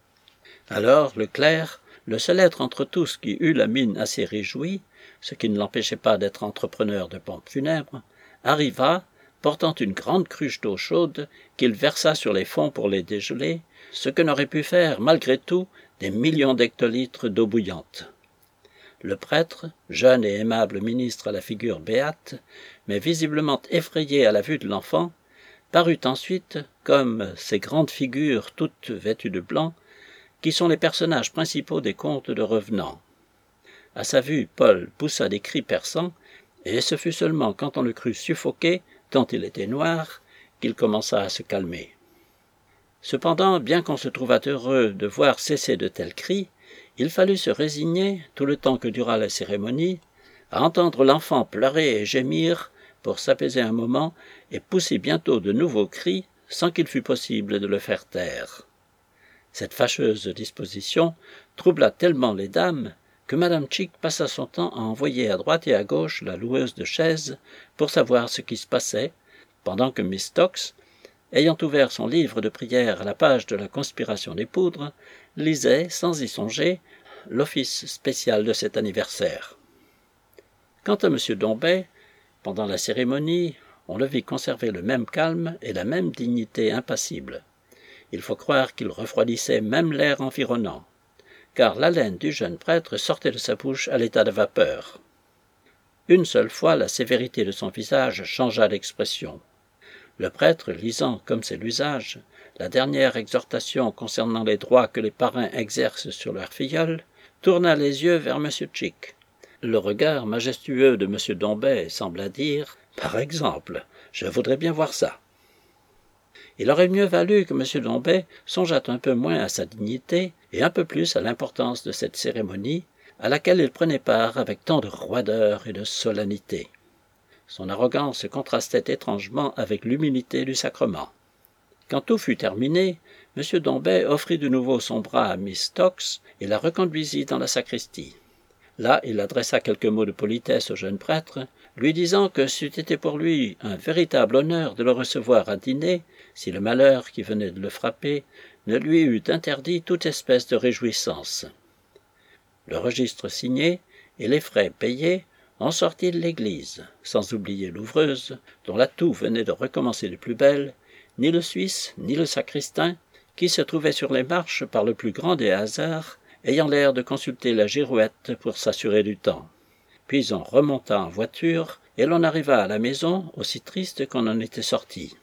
[SPEAKER 1] Alors le clerc, le seul être entre tous qui eut la mine assez réjouie, ce qui ne l'empêchait pas d'être entrepreneur de pompes funèbres, arriva, portant une grande cruche d'eau chaude qu'il versa sur les fonts pour les dégeler, ce que n'auraient pu faire, malgré tout, des millions d'hectolitres d'eau bouillante. Le prêtre, jeune et aimable ministre à la figure béate, mais visiblement effrayé à la vue de l'enfant, parut ensuite, comme ces grandes figures toutes vêtues de blanc, qui sont les personnages principaux des contes de revenants. À sa vue, Paul poussa des cris perçants, et ce fut seulement quand on le crut suffoqué, tant il était noir, qu'il commença à se calmer. Cependant, bien qu'on se trouvât heureux de voir cesser de tels cris, il fallut se résigner, tout le temps que dura la cérémonie, à entendre l'enfant pleurer et gémir pour s'apaiser un moment et pousser bientôt de nouveaux cris sans qu'il fût possible de le faire taire. Cette fâcheuse disposition troubla tellement les dames que Madame Chick passa son temps à envoyer à droite et à gauche la loueuse de chaises pour savoir ce qui se passait, pendant que Miss Tox, ayant ouvert son livre de prière à la page de la conspiration des poudres, lisait, sans y songer, l'office spécial de cet anniversaire. Quant à M. Dombet, pendant la cérémonie, on le vit conserver le même calme et la même dignité impassible. Il faut croire qu'il refroidissait même l'air environnant, car l'haleine du jeune prêtre sortait de sa bouche à l'état de vapeur. Une seule fois, la sévérité de son visage changea d'expression. Le prêtre, lisant, comme c'est l'usage, la dernière exhortation concernant les droits que les parrains exercent sur leurs filleuls, tourna les yeux vers M. Chick. Le regard majestueux de M. Dombet sembla dire « Par exemple, je voudrais bien voir ça ». Il aurait mieux valu que M. Dombet songeât un peu moins à sa dignité et un peu plus à l'importance de cette cérémonie, à laquelle il prenait part avec tant de roideur et de solennité. Son arrogance contrastait étrangement avec l'humilité du sacrement. Quand tout fut terminé, M. Dombet offrit de nouveau son bras à Miss Stokes et la reconduisit dans la sacristie. Là, il adressa quelques mots de politesse au jeune prêtre, lui disant que c'eût été pour lui un véritable honneur de le recevoir à dîner, si le malheur qui venait de le frapper ne lui eût interdit toute espèce de réjouissance. Le registre signé et les frais payés, on sortit de l'église, sans oublier l'ouvreuse, dont la toux venait de recommencer de plus belle, ni le Suisse, ni le sacristain, qui se trouvait sur les marches par le plus grand des hasards, ayant l'air de consulter la girouette pour s'assurer du temps. Puis on remonta en voiture, et l'on arriva à la maison, aussi triste qu'on en était sorti.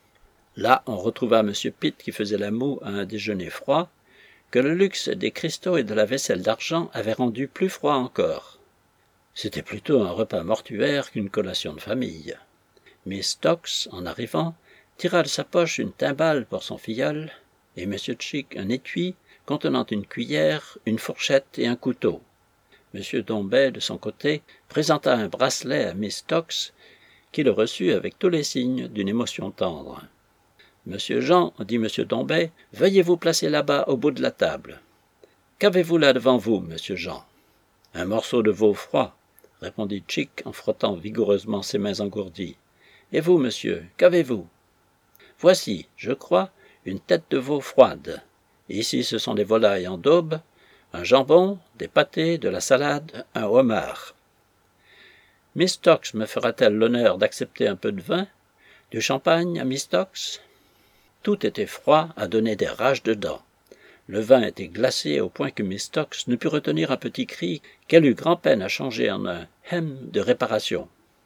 [SPEAKER 1] Là, on retrouva M. Pitt qui faisait la moue à un déjeuner froid, que le luxe des cristaux et de la vaisselle d'argent avait rendu plus froid encore. C'était plutôt un repas mortuaire qu'une collation de famille. Miss Stokes, en arrivant, tira de sa poche une timbale pour son filleul, et M. Chick un étui contenant une cuillère, une fourchette et un couteau. M. Dombet, de son côté, présenta un bracelet à Miss Stokes, qui le reçut avec tous les signes d'une émotion tendre. « Monsieur Jean, dit M. Dombet, veuillez vous placer là-bas au bout de la table. Qu'avez-vous là devant vous, Monsieur Jean ?»« Un morceau de veau froid, » répondit Chick en frottant vigoureusement ses mains engourdies. « Et vous, monsieur, qu'avez-vous ?»« Voici, je crois, une tête de veau froide. Ici, ce sont des volailles en daube, un jambon, des pâtés, de la salade, un homard. Miss Stokes me fera-t-elle l'honneur d'accepter un peu de vin? Du champagne à Miss Stokes ?» Tout était froid à donner des rages de dents. Le vin était glacé au point que Miss Stokes ne put retenir un petit cri qu'elle eut grand-peine à changer en un « hem » de réparation.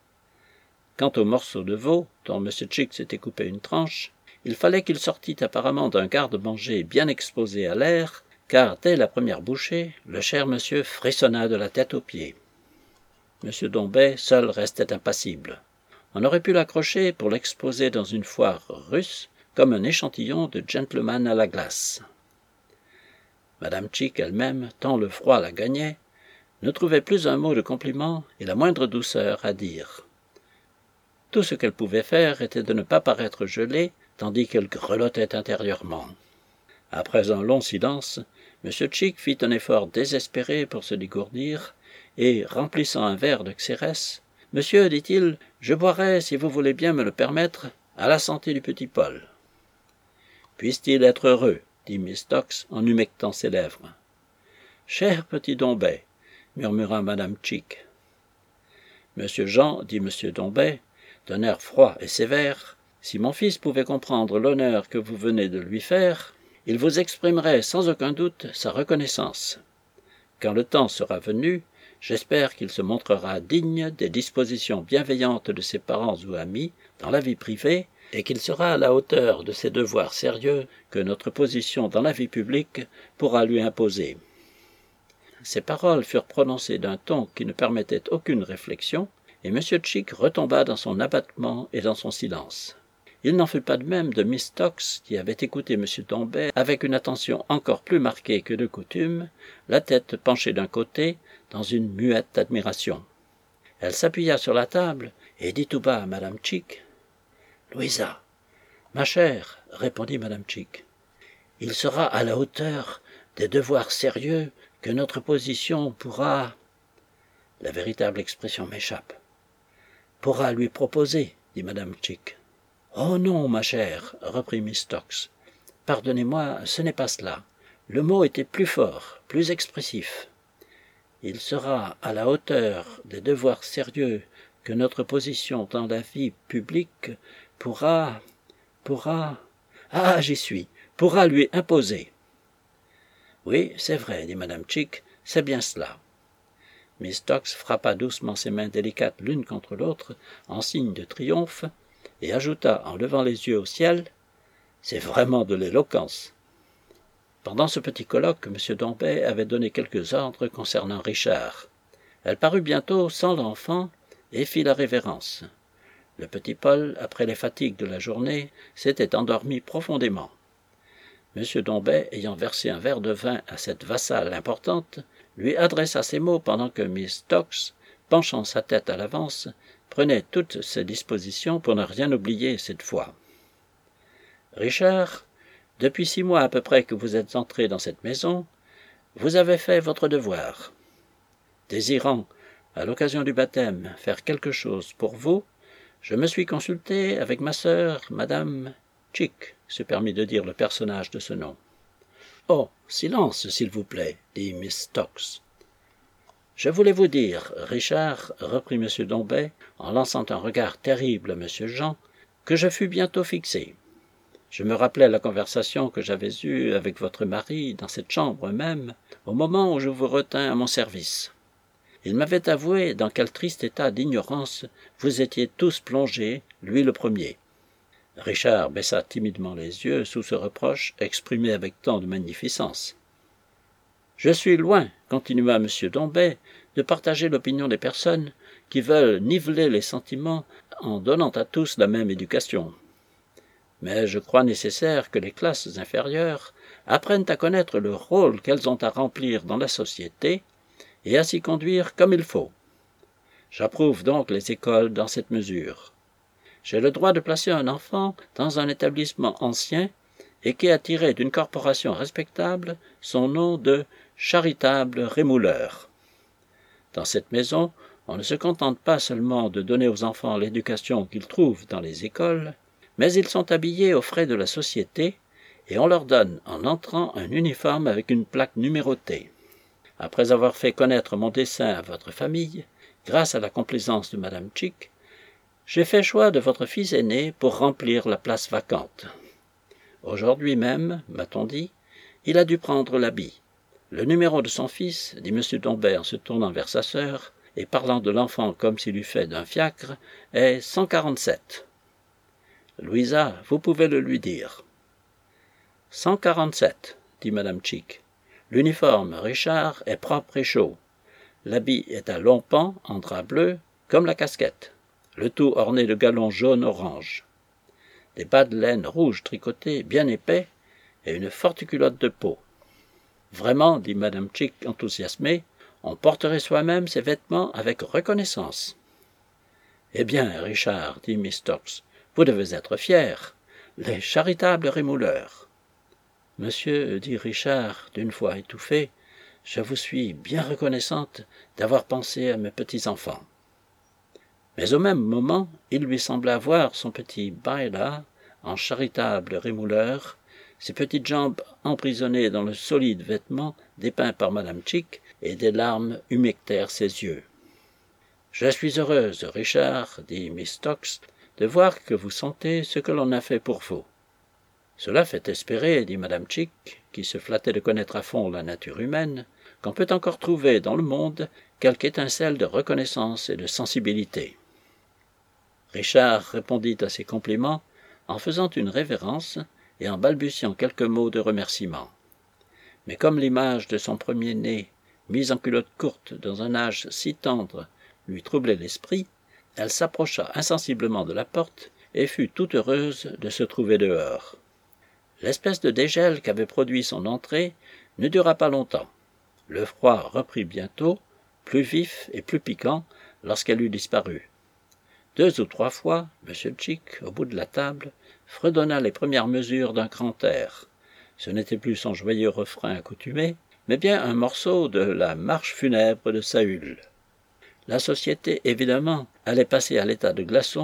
[SPEAKER 1] Quant au morceau de veau, dont M. Chick s'était coupé une tranche, il fallait qu'il sortît apparemment d'un garde-manger bien exposé à l'air, car dès la première bouchée, le cher monsieur frissonna de la tête aux pieds. M. Dombet seul restait impassible. On aurait pu l'accrocher pour l'exposer dans une foire russe, comme un échantillon de gentleman à la glace. Madame Chick elle-même, tant le froid la gagnait, ne trouvait plus un mot de compliment et la moindre douceur à dire. Tout ce qu'elle pouvait faire était de ne pas paraître gelée, tandis qu'elle grelottait intérieurement. Après un long silence, M. Chick fit un effort désespéré pour se dégourdir, et, remplissant un verre de Xérès, « Monsieur, dit-il, je boirai, si vous voulez bien me le permettre, à la santé du petit Paul. » « Puisse-t-il être heureux, » dit Miss Stokes en humectant ses lèvres. « Cher petit Dombet, » murmura Madame Chick. « Monsieur Jean, » dit M. Dombet, d'un air froid et sévère, « si mon fils pouvait comprendre l'honneur que vous venez de lui faire, il vous exprimerait sans aucun doute sa reconnaissance. Quand le temps sera venu, j'espère qu'il se montrera digne des dispositions bienveillantes de ses parents ou amis dans la vie privée, et qu'il sera à la hauteur de ses devoirs sérieux que notre position dans la vie publique pourra lui imposer. » Ces paroles furent prononcées d'un ton qui ne permettait aucune réflexion, et M. Chick retomba dans son abattement et dans son silence. Il n'en fut pas de même de Miss Stokes, qui avait écouté M. Dombet avec une attention encore plus marquée que de coutume, la tête penchée d'un côté, dans une muette admiration. Elle s'appuya sur la table et dit tout bas à Madame Chick, « Louisa, ma chère, répondit Madame Chick, il sera à la hauteur des devoirs sérieux que notre position pourra... La véritable expression m'échappe. Pourra lui proposer, dit Madame Chick. Oh non, ma chère, reprit Miss Stokes. Pardonnez-moi, ce n'est pas cela. Le mot était plus fort, plus expressif. Il sera à la hauteur des devoirs sérieux que notre position dans la vie publique pourra, j'y suis, pourra lui imposer. Oui, c'est vrai, dit Madame Chick, c'est bien cela. Miss Stokes frappa doucement ses mains délicates l'une contre l'autre en signe de triomphe et ajouta en levant les yeux au ciel « C'est vraiment de l'éloquence ». Pendant ce petit colloque, M. Dombey avait donné quelques ordres concernant Richard. Elle parut bientôt sans l'enfant et fit la révérence. Le petit Paul, après les fatigues de la journée, s'était endormi profondément. M. Dombey, ayant versé un verre de vin à cette vassale importante, lui adressa ces mots pendant que Miss Stokes, penchant sa tête à l'avance, prenait toutes ses dispositions pour ne rien oublier cette fois. « Richard, depuis 6 mois à peu près que vous êtes entré dans cette maison, vous avez fait votre devoir. Désirant, à l'occasion du baptême, faire quelque chose pour vous, je me suis consulté avec ma sœur, Madame Chick, se permit de dire le personnage de ce nom. « Oh, silence, s'il vous plaît, dit Miss Stokes. Je voulais vous dire, Richard, reprit M. Dombey, en lançant un regard terrible à M. Jean, que je fus bientôt fixé. Je me rappelais la conversation que j'avais eue avec votre mari dans cette chambre même, au moment où je vous retins à mon service. Il m'avait avoué dans quel triste état d'ignorance vous étiez tous plongés, lui le premier. Richard baissa timidement les yeux sous ce reproche exprimé avec tant de magnificence. « Je suis loin, continua M. Dombey, de partager l'opinion des personnes qui veulent niveler les sentiments en donnant à tous la même éducation. Mais je crois nécessaire que les classes inférieures apprennent à connaître le rôle qu'elles ont à remplir dans la société et à s'y conduire comme il faut. J'approuve donc les écoles dans cette mesure. J'ai le droit de placer un enfant dans un établissement ancien et qui a tiré d'une corporation respectable son nom de charitable rémouleur. Dans cette maison, on ne se contente pas seulement de donner aux enfants l'éducation qu'ils trouvent dans les écoles, mais ils sont habillés aux frais de la société et on leur donne en entrant un uniforme avec une plaque numérotée. Après avoir fait connaître mon dessein à votre famille, grâce à la complaisance de Madame Chick, j'ai fait choix de votre fils aîné pour remplir la place vacante. Aujourd'hui même, m'a-t-on dit, il a dû prendre l'habit. Le numéro de son fils, dit M. Dombey en se tournant vers sa sœur, et parlant de l'enfant comme s'il eût fait d'un fiacre, est 147. Louisa, vous pouvez le lui dire. 147, dit Madame Chick. L'uniforme, Richard, est propre et chaud. L'habit est à longs pans, en drap bleu, comme la casquette. Le tout orné de galons jaune-orange. Des bas de laine rouge tricotés, bien épais, et une forte culotte de peau. Vraiment, dit Madame Chick enthousiasmée, on porterait soi-même ces vêtements avec reconnaissance. Eh bien, Richard, dit Miss Stokes, vous devez être fier. Les charitables rémouleurs. Monsieur, dit Richard, d'une voix étouffée, je vous suis bien reconnaissante d'avoir pensé à mes petits-enfants. Mais au même moment, il lui sembla voir son petit Baila, en charitable rémouleur, ses petites jambes emprisonnées dans le solide vêtement dépeint par Madame Chick, et des larmes humectèrent ses yeux. « Je suis heureuse, Richard, dit Miss Stokes, de voir que vous sentez ce que l'on a fait pour vous. »« Cela fait espérer, dit Madame Chick, qui se flattait de connaître à fond la nature humaine, qu'on peut encore trouver dans le monde quelque étincelle de reconnaissance et de sensibilité. » Richard répondit à ces compliments en faisant une révérence et en balbutiant quelques mots de remerciement. Mais comme l'image de son premier-né, mise en culotte courte dans un âge si tendre, lui troublait l'esprit, elle s'approcha insensiblement de la porte et fut tout heureuse de se trouver dehors. L'espèce de dégel qu'avait produit son entrée ne dura pas longtemps. Le froid reprit bientôt, plus vif et plus piquant, lorsqu'elle eut disparu. 2 ou 3 fois, M. Chick, au bout de la table, fredonna les premières mesures d'un grand air. Ce n'était plus son joyeux refrain accoutumé, mais bien un morceau de la marche funèbre de Saül. La société, évidemment, allait passer à l'état de glaçon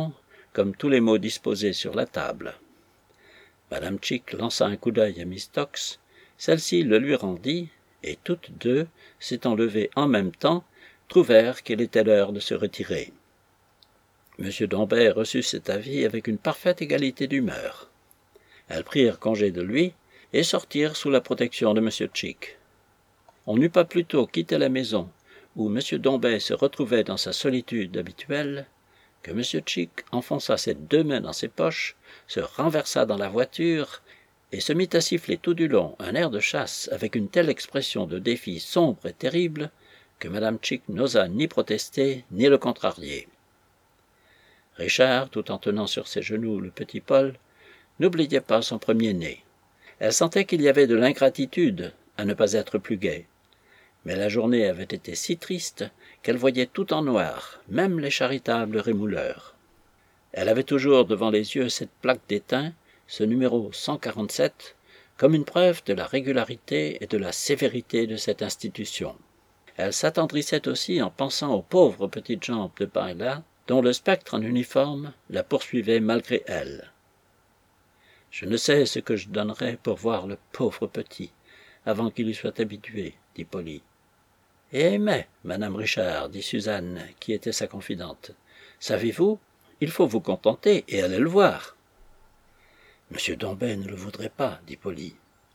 [SPEAKER 1] comme tous les mots disposés sur la table. Madame Chick lança un coup d'œil à Miss Tox, celle-ci le lui rendit, et toutes deux, s'étant levées en même temps, trouvèrent qu'il était l'heure de se retirer. M. Dombey reçut cet avis avec une parfaite égalité d'humeur. Elles prirent congé de lui et sortirent sous la protection de M. Chick. On n'eut pas plus tôt quitté la maison où M. Dombey se retrouvait dans sa solitude habituelle que M. Chick enfonça ses deux mains dans ses poches, se renversa dans la voiture et se mit à siffler tout du long un air de chasse avec une telle expression de défi sombre et terrible que Mme Chick n'osa ni protester ni le contrarier. Richard, tout en tenant sur ses genoux le petit Paul, n'oubliait pas son premier-né. Elle sentait qu'il y avait de l'ingratitude à ne pas être plus gai. Mais la journée avait été si triste qu'elle voyait tout en noir, même les charitables rémouleurs. Elle avait toujours devant les yeux cette plaque d'étain, ce numéro 147, comme une preuve de la régularité et de la sévérité de cette institution. Elle s'attendrissait aussi en pensant aux pauvres petites jambes de Baila, dont le spectre en uniforme la poursuivait malgré elle. « Je ne sais ce que je donnerais pour voir le pauvre petit, avant qu'il y soit habitué, » dit Polly. « Eh mais, Madame Richard, dit Suzanne, qui était sa confidente, savez-vous, il faut vous contenter et aller le voir. »« Monsieur Dombey ne le voudrait pas, dit Polly. »«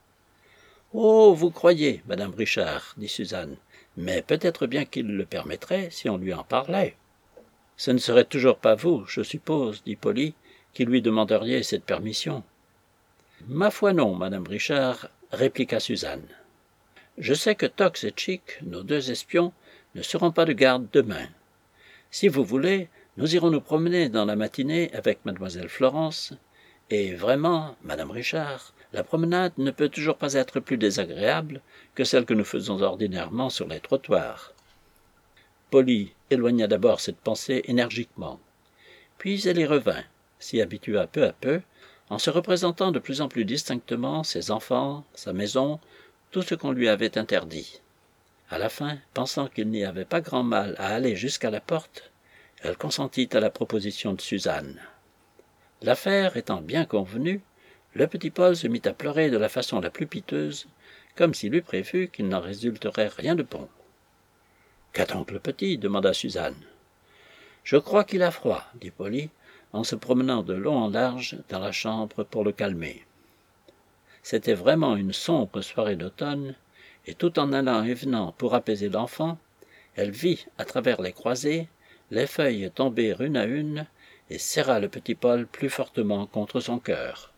[SPEAKER 1] Oh, vous croyez, Madame Richard, dit Suzanne, mais peut-être bien qu'il le permettrait si on lui en parlait. »« Ce ne serait toujours pas vous, je suppose, dit Polly, qui lui demanderiez cette permission. »« Ma foi non, Madame Richard, répliqua Suzanne. Je sais que Tox et Chick, nos deux espions, ne seront pas de garde demain. Si vous voulez, nous irons nous promener dans la matinée avec mademoiselle Florence, et vraiment, Madame Richard, la promenade ne peut toujours pas être plus désagréable que celle que nous faisons ordinairement sur les trottoirs. Polly éloigna d'abord cette pensée énergiquement. Puis elle y revint, s'y habitua peu à peu, en se représentant de plus en plus distinctement ses enfants, sa maison, tout ce qu'on lui avait interdit. À la fin, pensant qu'il n'y avait pas grand mal à aller jusqu'à la porte, elle consentit à la proposition de Suzanne. L'affaire étant bien convenue, le petit Paul se mit à pleurer de la façon la plus piteuse, comme s'il eût prévu qu'il n'en résulterait rien de bon. « Qu'a donc le petit » demanda Suzanne. « Je crois qu'il a froid, » dit Polly, en se promenant de long en large dans la chambre pour le calmer. C'était vraiment une sombre soirée d'automne, et tout en allant et venant pour apaiser l'enfant, elle vit, à travers les croisées, les feuilles tomber une à une, et serra le petit Paul plus fortement contre son cœur.